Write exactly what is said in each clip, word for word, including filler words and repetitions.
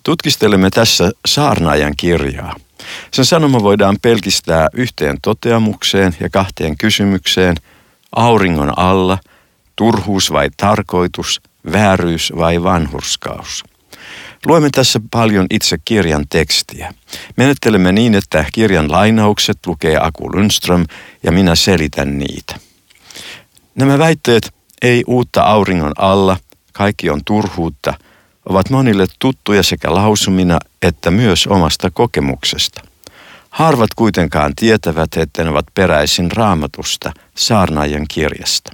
Tutkistelemme tässä saarnaajan kirjaa. Sen sanoma voidaan pelkistää yhteen toteamukseen ja kahteen kysymykseen: auringon alla, turhuus vai tarkoitus, vääryys vai vanhurskaus. Luemme tässä paljon itse kirjan tekstiä. Menettelemme niin, että kirjan lainaukset lukee Aku Lundström ja minä selitän niitä. Nämä väitteet, ei uutta auringon alla, kaikki on turhuutta, ovat monille tuttuja sekä lausumina että myös omasta kokemuksesta. Harvat kuitenkaan tietävät, että ne ovat peräisin Raamatusta, saarnaajan kirjasta.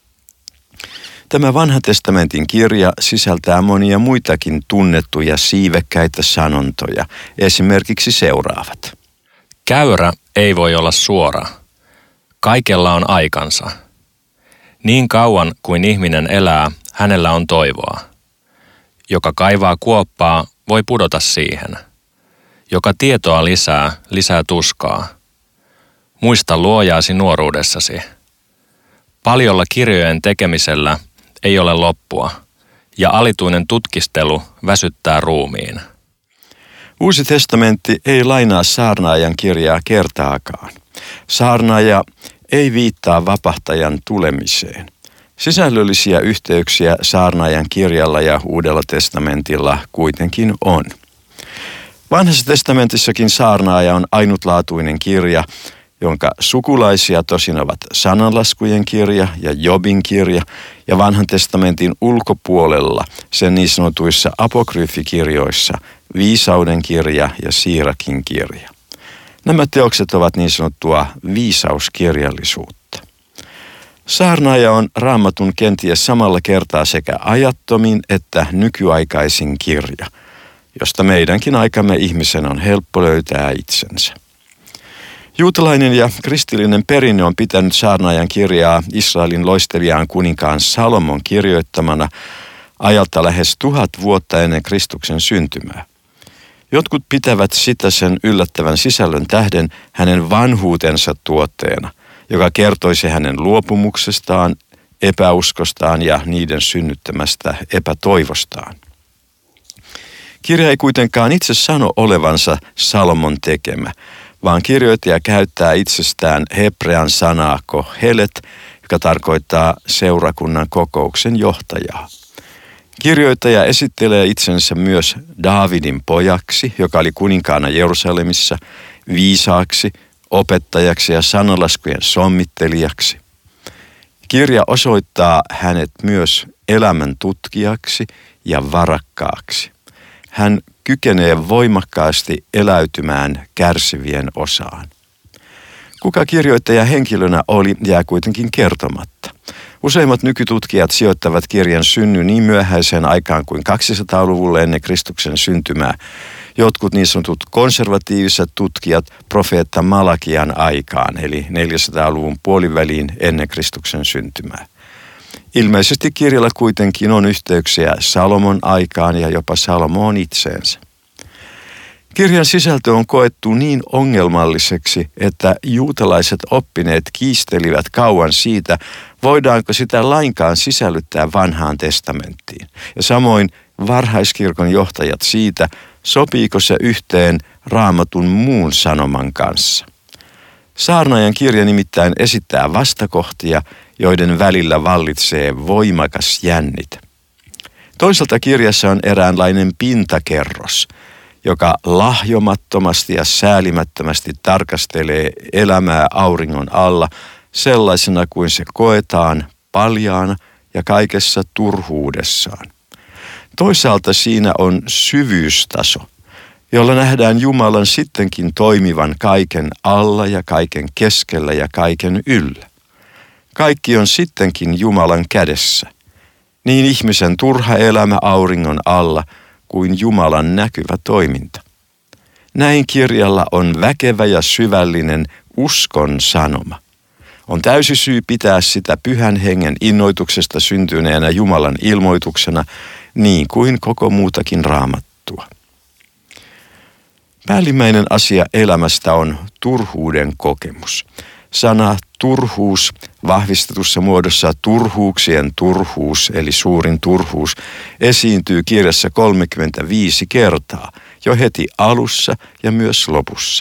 Tämä Vanhan testamentin kirja sisältää monia muitakin tunnettuja siivekkäitä sanontoja, esimerkiksi seuraavat. Käyrä ei voi olla suora. Kaikella on aikansa. Niin kauan kuin ihminen elää, hänellä on toivoa. Joka kaivaa kuoppaa, voi pudota siihen. Joka tietoa lisää, lisää tuskaa. Muista luojaasi nuoruudessasi. Paljolla kirjojen tekemisellä ei ole loppua, ja alituinen tutkistelu väsyttää ruumiin. Uusi testamentti ei lainaa saarnaajan kirjaa kertaakaan. Saarnaaja ei viittaa vapahtajan tulemiseen. Sisällöllisiä yhteyksiä saarnaajan kirjalla ja Uudella testamentilla kuitenkin on. Vanhassa testamentissakin saarnaaja on ainutlaatuinen kirja, jonka sukulaisia tosin ovat sananlaskujen kirja ja Jobin kirja, ja Vanhan testamentin ulkopuolella sen niin sanotuissa apokryfikirjoissa viisauden kirja ja Siirakin kirja. Nämä teokset ovat niin sanottua viisauskirjallisuutta. Saarnaaja on Raamatun kenties samalla kertaa sekä ajattomin että nykyaikaisin kirja, josta meidänkin aikamme ihmisen on helppo löytää itsensä. Juutalainen ja kristillinen perinne on pitänyt saarnaajan kirjaa Israelin loistelijaan kuninkaan Salomon kirjoittamana ajalta lähes tuhat vuotta ennen Kristuksen syntymää. Jotkut pitävät sitä sen yllättävän sisällön tähden hänen vanhuutensa tuotteena, joka kertoisi hänen luopumuksestaan, epäuskostaan ja niiden synnyttämästä epätoivostaan. Kirja ei kuitenkaan itse sano olevansa Salomon tekemä, vaan kirjoittaja käyttää itsestään hebrean sanaa kohelet, joka tarkoittaa seurakunnan kokouksen johtajaa. Kirjoittaja esittelee itsensä myös Daavidin pojaksi, joka oli kuninkaana Jerusalemissa, viisaaksi, opettajaksi ja sananlaskujen sommittelijaksi. Kirja osoittaa hänet myös elämän tutkijaksi ja varakkaaksi. Hän kykenee voimakkaasti eläytymään kärsivien osaan. Kuka kirjoittaja henkilönä oli, jää kuitenkin kertomatta. Useimmat nykytutkijat sijoittavat kirjan synnyn niin myöhäiseen aikaan kuin kaksisataaluvulle ennen Kristuksen syntymää. Jotkut niin sanotut konservatiiviset tutkijat profeetta Malakian aikaan, eli neljäsataaluvun puoliväliin ennen Kristuksen syntymää. Ilmeisesti kirjalla kuitenkin on yhteyksiä Salomon aikaan ja jopa Salomoon itseensä. Kirjan sisältö on koettu niin ongelmalliseksi, että juutalaiset oppineet kiistelivät kauan siitä, voidaanko sitä lainkaan sisällyttää Vanhaan testamenttiin. Ja samoin varhaiskirkon johtajat siitä, sopiiko se yhteen Raamatun muun sanoman kanssa. Saarnaajan kirja nimittäin esittää vastakohtia, joiden välillä vallitsee voimakas jännite. Toisaalta kirjassa on eräänlainen pintakerros, joka lahjomattomasti ja säälimättömästi tarkastelee elämää auringon alla sellaisena kuin se koetaan paljaana ja kaikessa turhuudessaan. Toisaalta siinä on syvyystaso, jolla nähdään Jumalan sittenkin toimivan kaiken alla ja kaiken keskellä ja kaiken yllä. Kaikki on sittenkin Jumalan kädessä, niin ihmisen turha elämä auringon alla kuin Jumalan näkyvä toiminta. Näin kirjalla on väkevä ja syvällinen uskon sanoma. On täysi syy pitää sitä Pyhän Hengen innoituksesta syntyneenä Jumalan ilmoituksena, niin kuin koko muutakin Raamattua. Päällimmäinen asia elämästä on turhuuden kokemus. Sana turhuus vahvistetussa muodossa turhuuksien turhuus eli suurin turhuus esiintyy kirjassa kolmekymmentäviisi kertaa jo heti alussa ja myös lopussa.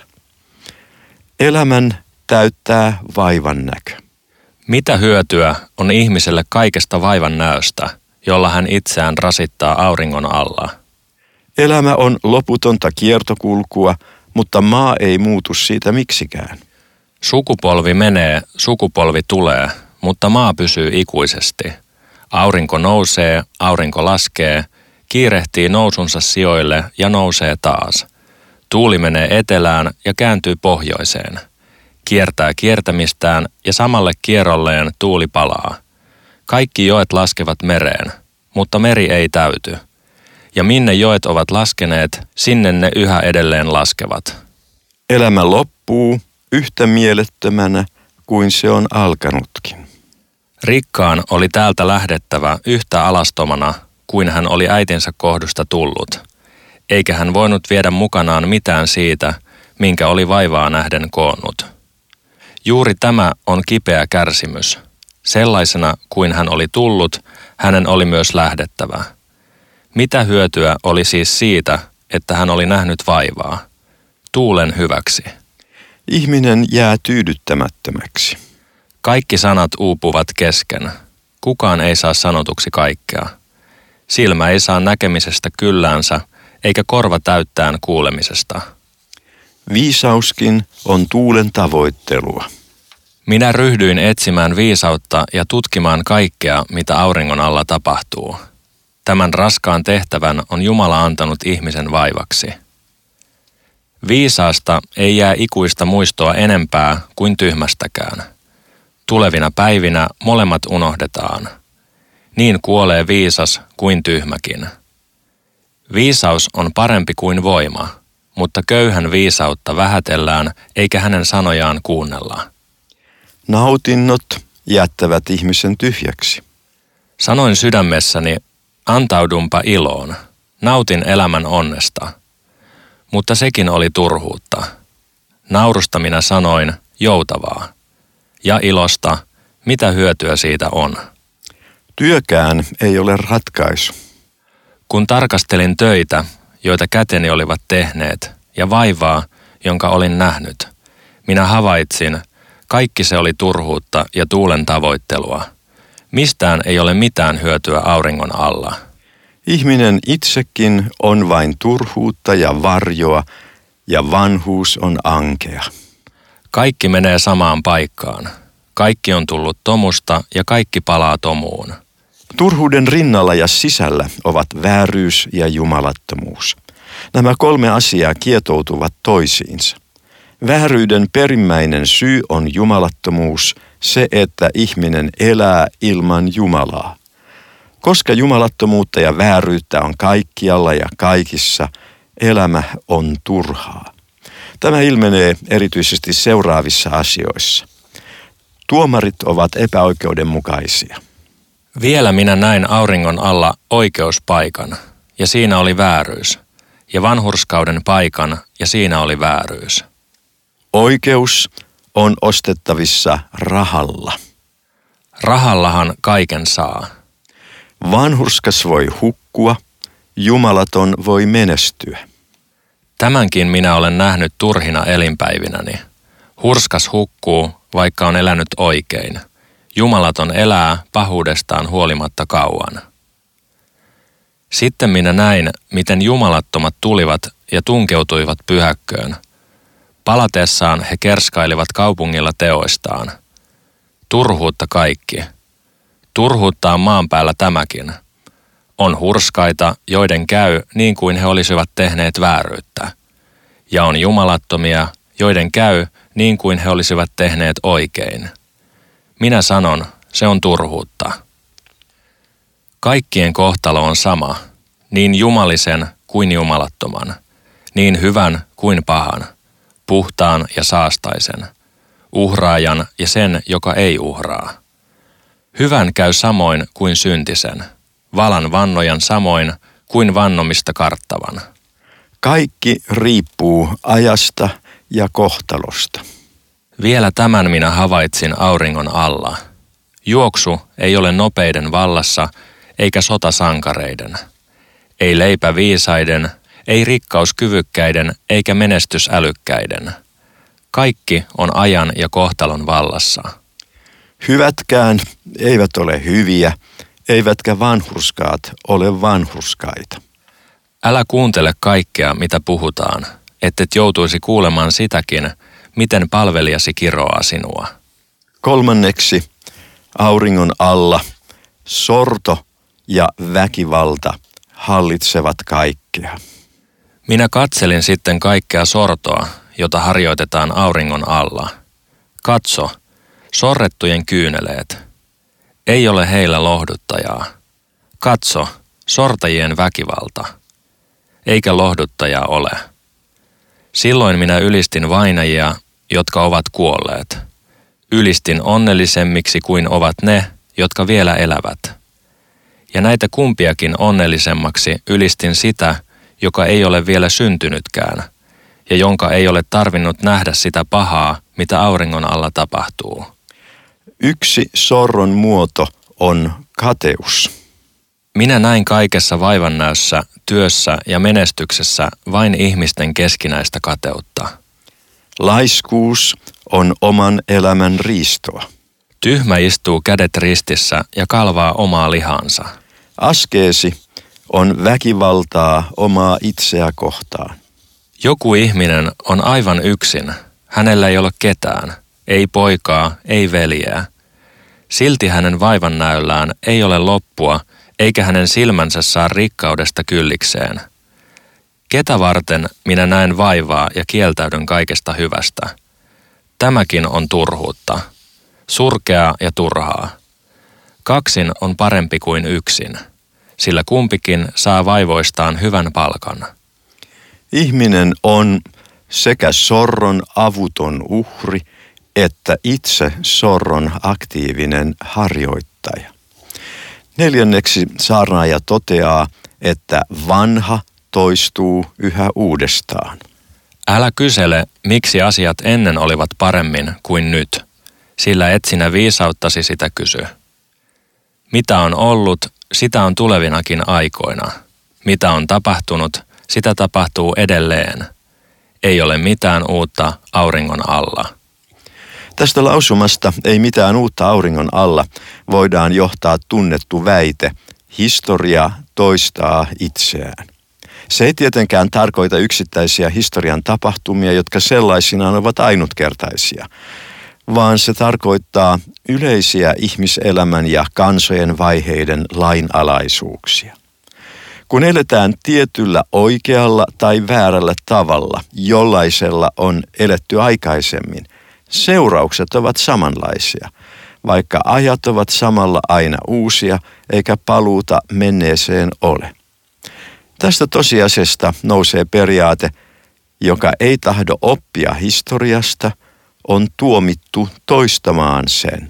Elämän täyttää vaivan näkö. Mitä hyötyä on ihmiselle kaikesta vaivan näöstä, jolla hän itseään rasittaa auringon alla? Elämä on loputonta kiertokulkua, mutta maa ei muutu siitä miksikään. Sukupolvi menee, sukupolvi tulee, mutta maa pysyy ikuisesti. Aurinko nousee, aurinko laskee, kiirehtii nousunsa sijoille ja nousee taas. Tuuli menee etelään ja kääntyy pohjoiseen. Kiertää kiertämistään ja samalle kierrolleen tuuli palaa. Kaikki joet laskevat mereen, mutta meri ei täyty. Ja minne joet ovat laskeneet, sinne ne yhä edelleen laskevat. Elämä loppuu yhtä mielettömänä kuin se on alkanutkin. Rikkaan oli täältä lähdettävä yhtä alastomana kuin hän oli äitinsä kohdusta tullut, eikä hän voinut viedä mukanaan mitään siitä, minkä oli vaivaa nähden koonnut. Juuri tämä on kipeä kärsimys. Sellaisena kuin hän oli tullut, hänen oli myös lähdettävä. Mitä hyötyä oli siis siitä, että hän oli nähnyt vaivaa? Tuulen hyväksi. Ihminen jää tyydyttämättömäksi. Kaikki sanat uupuvat kesken. Kukaan ei saa sanotuksi kaikkea. Silmä ei saa näkemisestä kylläänsä, eikä korva täyttään kuulemisesta. Viisauskin on tuulen tavoittelua. Minä ryhdyin etsimään viisautta ja tutkimaan kaikkea, mitä auringon alla tapahtuu. Tämän raskaan tehtävän on Jumala antanut ihmisen vaivaksi. Viisaasta ei jää ikuista muistoa enempää kuin tyhmästäkään. Tulevina päivinä molemmat unohdetaan. Niin kuolee viisas kuin tyhmäkin. Viisaus on parempi kuin voima, mutta köyhän viisautta vähätellään eikä hänen sanojaan kuunnella. Nautinnot jättävät ihmisen tyhjäksi. Sanoin sydämessäni, antaudunpa iloon, nautin elämän onnesta. Mutta sekin oli turhuutta. Naurusta minä sanoin, joutavaa. Ja ilosta, mitä hyötyä siitä on. Työkään ei ole ratkaisu. Kun tarkastelin töitä, joita käteni olivat tehneet, ja vaivaa, jonka olin nähnyt, minä havaitsin, kaikki se oli turhuutta ja tuulen tavoittelua. Mistään ei ole mitään hyötyä auringon alla. Ihminen itsekin on vain turhuutta ja varjoa, ja vanhuus on ankea. Kaikki menee samaan paikkaan. Kaikki on tullut tomusta ja kaikki palaa tomuun. Turhuuden rinnalla ja sisällä ovat vääryys ja jumalattomuus. Nämä kolme asiaa kietoutuvat toisiinsa. Vääryyden perimmäinen syy on jumalattomuus, se että ihminen elää ilman Jumalaa. Koska jumalattomuutta ja vääryyttä on kaikkialla ja kaikissa, elämä on turhaa. Tämä ilmenee erityisesti seuraavissa asioissa. Tuomarit ovat epäoikeudenmukaisia. Vielä minä näin auringon alla oikeuspaikan, ja siinä oli vääryys, ja vanhurskauden paikan, ja siinä oli vääryys. Oikeus on ostettavissa rahalla. Rahallahan kaiken saa. Vanhurskas voi hukkua, jumalaton voi menestyä. Tämänkin minä olen nähnyt turhina elinpäivinäni. Hurskas hukkuu, vaikka on elänyt oikein. Jumalaton elää pahuudestaan huolimatta kauan. Sitten minä näin, miten jumalattomat tulivat ja tunkeutuivat pyhäkköön. Palatessaan he kerskailivat kaupungilla teoistaan. Turhuutta kaikki. Turhuutta on maan päällä tämäkin. On hurskaita, joiden käy niin kuin he olisivat tehneet vääryyttä. Ja on jumalattomia, joiden käy niin kuin he olisivat tehneet oikein. Minä sanon, se on turhuutta. Kaikkien kohtalo on sama, niin jumalisen kuin jumalattoman, niin hyvän kuin pahan, puhtaan ja saastaisen, uhraajan ja sen, joka ei uhraa. Hyvän käy samoin kuin syntisen, valan vannojan samoin kuin vannomista karttavan. Kaikki riippuu ajasta ja kohtalosta. Vielä tämän minä havaitsin auringon alla. Juoksu ei ole nopeiden vallassa, eikä sota sankareiden. Ei leipä viisaiden, ei rikkaus kyvykkäiden, eikä menestys älykkäiden. Kaikki on ajan ja kohtalon vallassa. Hyvätkään eivät ole hyviä, eivätkä vanhurskaat ole vanhurskaita. Älä kuuntele kaikkea, mitä puhutaan, ettet joutuisi kuulemaan sitäkin, miten palvelijasi kiroaa sinua. Kolmanneksi, auringon alla sorto ja väkivalta hallitsevat kaikkea. Minä katselin sitten kaikkea sortoa, jota harjoitetaan auringon alla. Katso, sorrettujen kyyneleet. Ei ole heillä lohduttajaa. Katso, sortajien väkivalta. Eikä lohduttajaa ole. Silloin minä ylistin vainajia, jotka ovat kuolleet. Ylistin onnellisemmiksi kuin ovat ne, jotka vielä elävät. Ja näitä kumpiakin onnellisemmaksi ylistin sitä, joka ei ole vielä syntynytkään, ja jonka ei ole tarvinnut nähdä sitä pahaa, mitä auringon alla tapahtuu. Yksi sorron muoto on kateus. Minä näin kaikessa vaivannäössä, työssä ja menestyksessä vain ihmisten keskinäistä kateutta. Laiskuus on oman elämän riistoa. Tyhmä istuu kädet ristissä ja kalvaa omaa lihansa. Askeesi on väkivaltaa omaa itseä kohtaan. Joku ihminen on aivan yksin. Hänellä ei ole ketään, ei poikaa, ei veljeä. Silti hänen vaivannäöllään ei ole loppua, eikä hänen silmänsä saa rikkaudesta kyllikseen. Ketä varten minä näen vaivaa ja kieltäydyn kaikesta hyvästä? Tämäkin on turhuutta. Surkeaa ja turhaa. Kaksin on parempi kuin yksin, sillä kumpikin saa vaivoistaan hyvän palkan. Ihminen on sekä sorron avuton uhri, että itse sorron aktiivinen harjoittaja. Neljänneksi saarnaaja toteaa, että vanha toistuu yhä uudestaan. Älä kysele, miksi asiat ennen olivat paremmin kuin nyt, sillä et sinä viisauttasi sitä kysy. Mitä on ollut, sitä on tulevinakin aikoina. Mitä on tapahtunut, sitä tapahtuu edelleen. Ei ole mitään uutta auringon alla. Tästä lausumasta ei mitään uutta auringon alla voidaan johtaa tunnettu väite, historia toistaa itseään. Se ei tietenkään tarkoita yksittäisiä historian tapahtumia, jotka sellaisinaan ovat ainutkertaisia, vaan se tarkoittaa yleisiä ihmiselämän ja kansojen vaiheiden lainalaisuuksia. Kun eletään tietyllä oikealla tai väärällä tavalla, jollaisella on eletty aikaisemmin, seuraukset ovat samanlaisia, vaikka ajat ovat samalla aina uusia eikä paluuta menneeseen ole. Tästä tosiasiasta nousee periaate, joka ei tahdo oppia historiasta, on tuomittu toistamaan sen.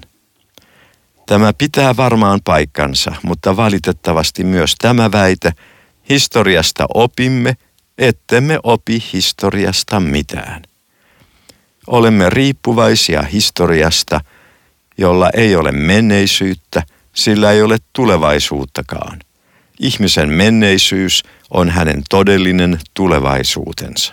Tämä pitää varmaan paikkansa, mutta valitettavasti myös tämä väite, historiasta opimme, ettemme opi historiasta mitään. Olemme riippuvaisia historiasta, jolla ei ole menneisyyttä, sillä ei ole tulevaisuuttakaan. Ihmisen menneisyys on hänen todellinen tulevaisuutensa.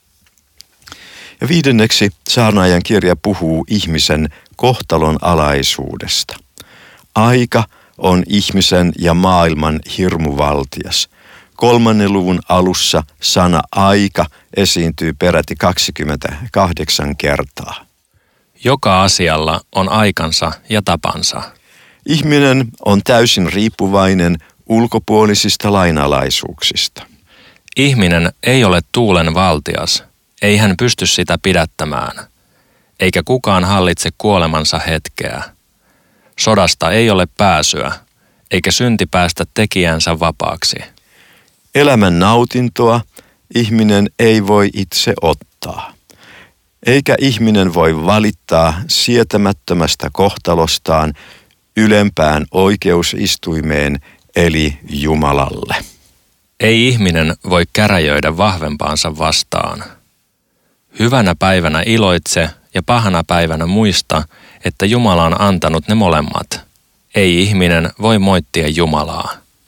Ja viidenneksi saarnaajan kirja puhuu ihmisen kohtalon alaisuudesta. Aika on ihmisen ja maailman hirmuvaltias. Kolmannen luvun alussa sana aika esiintyy peräti kaksikymmentäkahdeksan kertaa. Joka asialla on aikansa ja tapansa. Ihminen on täysin riippuvainen ulkopuolisista lainalaisuuksista. Ihminen ei ole tuulen valtias, ei hän pysty sitä pidättämään, eikä kukaan hallitse kuolemansa hetkeä. Sodasta ei ole pääsyä, eikä synti päästä tekijänsä vapaaksi. Elämän nautintoa ihminen ei voi itse ottaa, eikä ihminen voi valittaa sietämättömästä kohtalostaan ylempään oikeusistuimeen eli Jumalalle. Ei ihminen voi käräjöidä vahvempaansa vastaan. Hyvänä päivänä iloitse ja pahana päivänä muista, että Jumala on antanut ne molemmat. Ei ihminen voi moittia Jumalaa.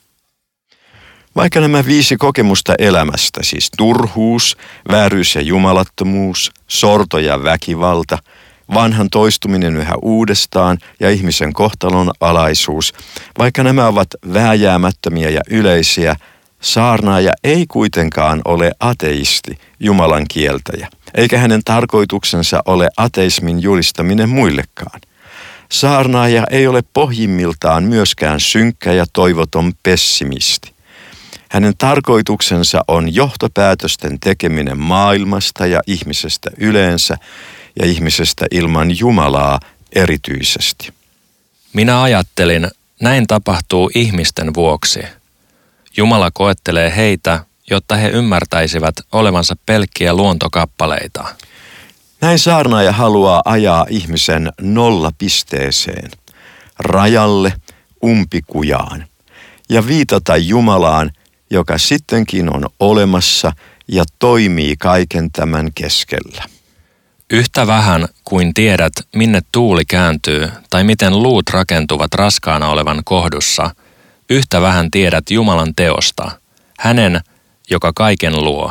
Vaikka nämä viisi kokemusta elämästä, siis turhuus, vääryys ja jumalattomuus, sorto ja väkivalta, vanhan toistuminen yhä uudestaan ja ihmisen kohtalon alaisuus, vaikka nämä ovat vääjäämättömiä ja yleisiä, saarnaaja ei kuitenkaan ole ateisti, Jumalan kieltäjä, eikä hänen tarkoituksensa ole ateismin julistaminen muillekaan. Saarnaaja ei ole pohjimmiltaan myöskään synkkä ja toivoton pessimisti. Hänen tarkoituksensa on johtopäätösten tekeminen maailmasta ja ihmisestä yleensä ja ihmisestä ilman Jumalaa erityisesti. Minä ajattelin, näin tapahtuu ihmisten vuoksi. Jumala koettelee heitä, jotta he ymmärtäisivät olevansa pelkkiä luontokappaleita. Näin saarnaaja haluaa ajaa ihmisen nollapisteeseen, rajalle, umpikujaan ja viitata Jumalaan, joka sittenkin on olemassa ja toimii kaiken tämän keskellä. Yhtä vähän kuin tiedät, minne tuuli kääntyy tai miten luut rakentuvat raskaana olevan kohdussa, yhtä vähän tiedät Jumalan teosta, hänen, joka kaiken luo.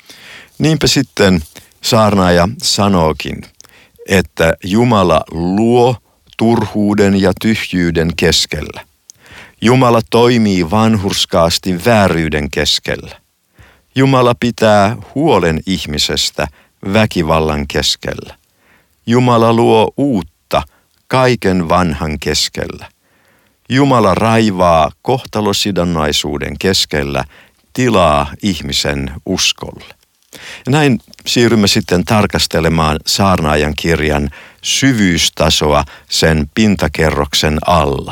Niinpä sitten saarnaaja sanookin, että Jumala luo turhuuden ja tyhjyyden keskellä. Jumala toimii vanhurskaasti vääryyden keskellä. Jumala pitää huolen ihmisestä väkivallan keskellä. Jumala luo uutta kaiken vanhan keskellä. Jumala raivaa kohtalosidonnaisuuden keskellä tilaa ihmisen uskolle. Ja näin siirrymme sitten tarkastelemaan saarnaajan kirjan syvyystasoa sen pintakerroksen alla.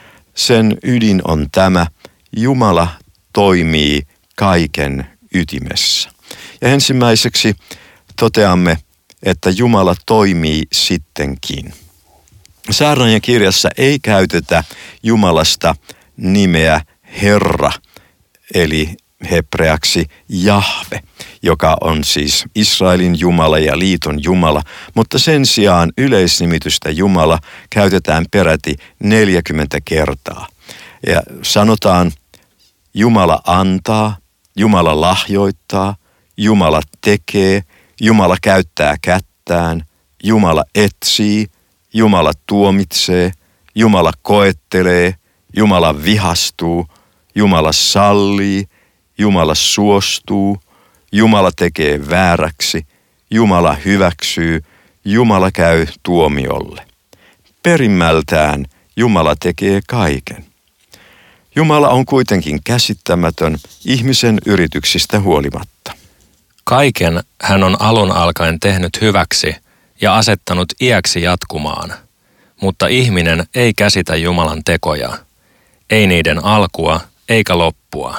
Sen ydin on tämä, Jumala toimii kaiken ytimessä. Ja ensimmäiseksi toteamme, että Jumala toimii sittenkin. Saarnaajan kirjassa ei käytetä Jumalasta nimeä Herra, eli hebreaksi Jahve, joka on siis Israelin Jumala ja liiton Jumala, mutta sen sijaan yleisnimitystä Jumala käytetään peräti neljäkymmentä kertaa. Ja sanotaan, Jumala antaa, Jumala lahjoittaa, Jumala tekee, Jumala käyttää kättään, Jumala etsii, Jumala tuomitsee, Jumala koettelee, Jumala vihastuu, Jumala sallii, Jumala suostuu, Jumala tekee vääräksi, Jumala hyväksyy, Jumala käy tuomiolle. Perimmältään Jumala tekee kaiken. Jumala on kuitenkin käsittämätön ihmisen yrityksistä huolimatta. Kaiken hän on alun alkaen tehnyt hyväksi ja asettanut iäksi jatkumaan, mutta ihminen ei käsitä Jumalan tekoja, ei niiden alkua eikä loppua.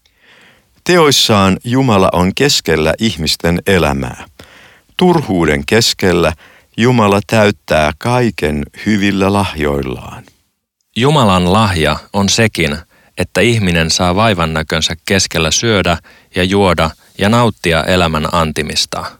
Teoissaan Jumala on keskellä ihmisten elämää. Turhuuden keskellä Jumala täyttää kaiken hyvillä lahjoillaan. Jumalan lahja on sekin, että ihminen saa vaivan näkönsä keskellä syödä ja juoda ja nauttia elämän antimista.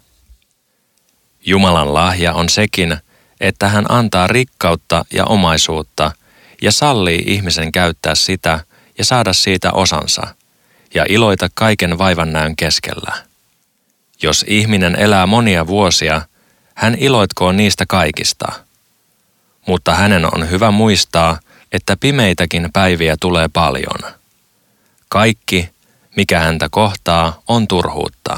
Jumalan lahja on sekin, että hän antaa rikkautta ja omaisuutta ja sallii ihmisen käyttää sitä ja saada siitä osansa ja iloita kaiken vaivannäön keskellä. Jos ihminen elää monia vuosia, hän iloitkoon niistä kaikista. Mutta hänen on hyvä muistaa, että pimeitäkin päiviä tulee paljon. Kaikki, mikä häntä kohtaa, on turhuutta.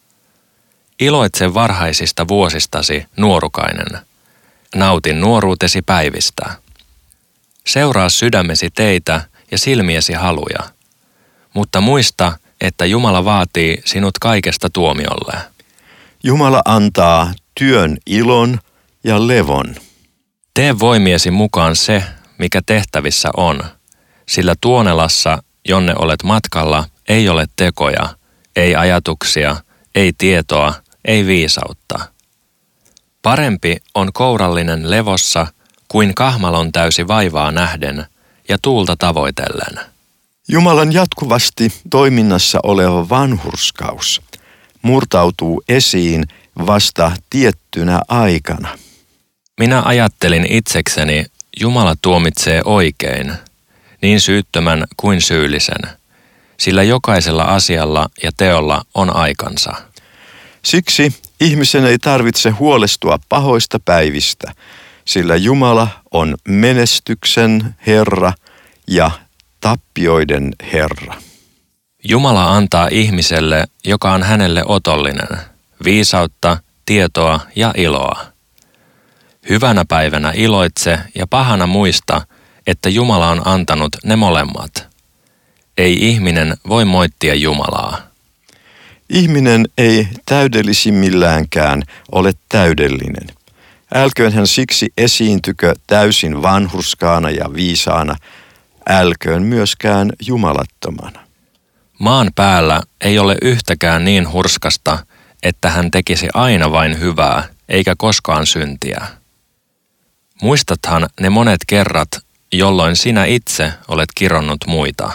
Iloitse varhaisista vuosistasi, nuorukainen. Nautin nuoruutesi päivistä. Seuraa sydämesi teitä ja silmiesi haluja. Mutta muista, että Jumala vaatii sinut kaikesta tuomiolle. Jumala antaa työn ilon ja levon. Tee voimiesi mukaan se, mikä tehtävissä on, sillä Tuonelassa, jonne olet matkalla, ei ole tekoja, ei ajatuksia, ei tietoa, ei viisautta. Parempi on kourallinen levossa kuin kahmalon täysi vaivaa nähden ja tuulta tavoitellen. Jumalan jatkuvasti toiminnassa oleva vanhurskaus murtautuu esiin vasta tiettynä aikana. Minä ajattelin itsekseni, Jumala tuomitsee oikein, niin syyttömän kuin syyllisen, sillä jokaisella asialla ja teolla on aikansa. Siksi ihmisen ei tarvitse huolestua pahoista päivistä, sillä Jumala on menestyksen Herra ja tappioiden Herra. Jumala antaa ihmiselle, joka on hänelle otollinen, viisautta, tietoa ja iloa. Hyvänä päivänä iloitse ja pahana muista, että Jumala on antanut ne molemmat. Ei ihminen voi moittia Jumalaa. Ihminen ei täydellisimmilläänkään ole täydellinen. Älköön hän siksi esiintykö täysin vanhurskaana ja viisaana, älköön myöskään jumalattomana. Maan päällä ei ole yhtäkään niin hurskasta, että hän tekisi aina vain hyvää, eikä koskaan syntiä. Muistathan ne monet kerrat, jolloin sinä itse olet kironnut muita.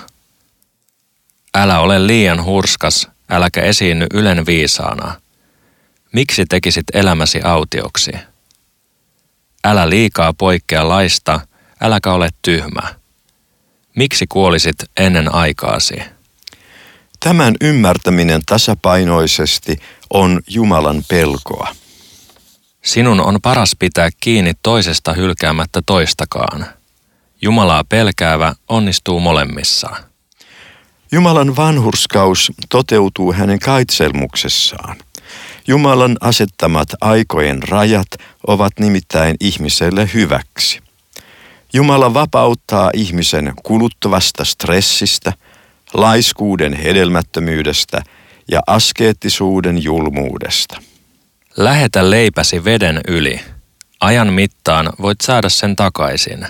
Älä ole liian hurskas, äläkä esiinny ylen viisaana. Miksi tekisit elämäsi autioksi? Älä liikaa poikkea laista, äläkä ole tyhmä. Miksi kuolisit ennen aikaasi? Tämän ymmärtäminen tasapainoisesti on Jumalan pelkoa. Sinun on paras pitää kiinni toisesta hylkäämättä toistakaan. Jumalaa pelkäävä onnistuu molemmissa. Jumalan vanhurskaus toteutuu hänen kaitselmuksessaan. Jumalan asettamat aikojen rajat ovat nimittäin ihmiselle hyväksi. Jumala vapauttaa ihmisen kuluttavasta stressistä, laiskuuden hedelmättömyydestä ja askeettisuuden julmuudesta. Lähetä leipäsi veden yli. Ajan mittaan voit saada sen takaisin.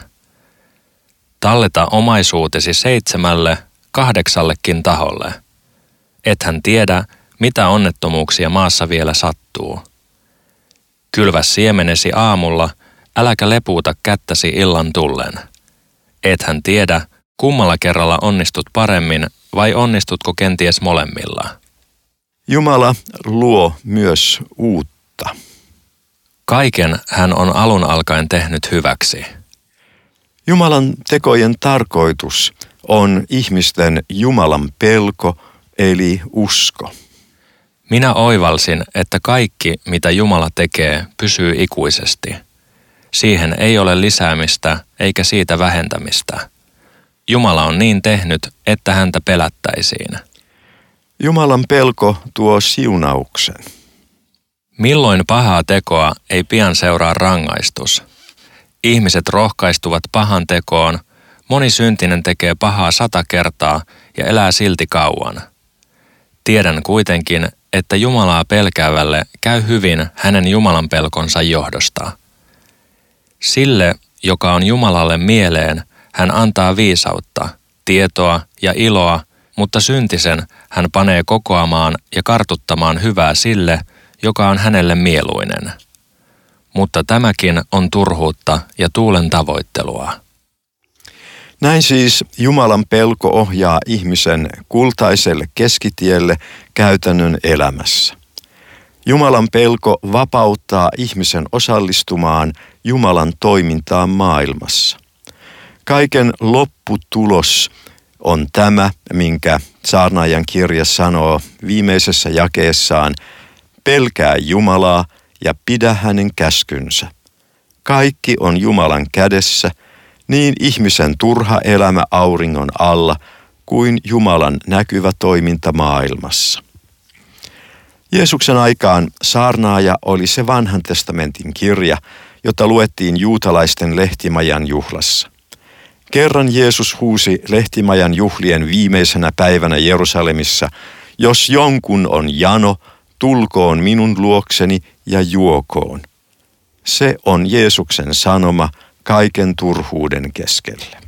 Talleta omaisuutesi seitsemälle, kahdeksallekin taholle. Ethän tiedä, mitä onnettomuuksia maassa vielä sattuu. Kylvä siemenesi aamulla, äläkä lepuuta kättäsi illan tullen. Ethän tiedä, kummalla kerralla onnistut paremmin vai onnistutko kenties molemmilla. Jumala luo myös uutta. Kaiken hän on alun alkaen tehnyt hyväksi. Jumalan tekojen tarkoitus on ihmisten Jumalan pelko, eli usko. Minä oivalsin, että kaikki, mitä Jumala tekee, pysyy ikuisesti. Siihen ei ole lisäämistä eikä siitä vähentämistä. Jumala on niin tehnyt, että häntä pelättäisiin. Jumalan pelko tuo siunauksen. Milloin pahaa tekoa ei pian seuraa rangaistus. Ihmiset rohkaistuvat pahan tekoon, moni syntinen tekee pahaa sata kertaa ja elää silti kauan. Tiedän kuitenkin, että Jumalaa pelkäävälle käy hyvin hänen Jumalan pelkonsa johdosta. Sille, joka on Jumalalle mieleen, hän antaa viisautta, tietoa ja iloa, mutta syntisen hän panee kokoamaan ja kartuttamaan hyvää sille, joka on hänelle mieluinen. Mutta tämäkin on turhuutta ja tuulen tavoittelua. Näin siis Jumalan pelko ohjaa ihmisen kultaiselle keskitielle käytännön elämässä. Jumalan pelko vapauttaa ihmisen osallistumaan Jumalan toimintaan maailmassa. Kaiken lopputulos on tämä, minkä saarnaajan kirja sanoo viimeisessä jakeessaan: pelkää Jumalaa ja pidä hänen käskynsä. Kaikki on Jumalan kädessä, niin ihmisen turha elämä auringon alla kuin Jumalan näkyvä toiminta maailmassa. Jeesuksen aikaan saarnaaja oli se vanhan testamentin kirja, jota luettiin juutalaisten lehtimajan juhlassa. Kerran Jeesus huusi lehtimajan juhlien viimeisenä päivänä Jerusalemissa: jos jonkun on jano, tulkoon minun luokseni ja juokoon. Se on Jeesuksen sanoma kaiken turhuuden keskellä.